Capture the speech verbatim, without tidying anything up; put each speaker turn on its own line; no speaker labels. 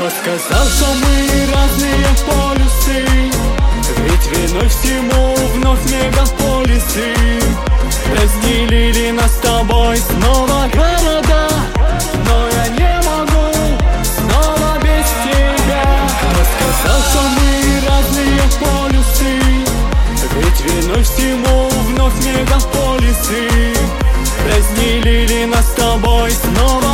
Кто сказал, что мы разные полюсы? Ведь виной всему вновь мегаполисы разделили нас с тобой снова города. Но я не могу снова без тебя. Кто сказал, что мы разные полюсы? Ведь виной всему вновь мегаполисы разделили нас с тобой снова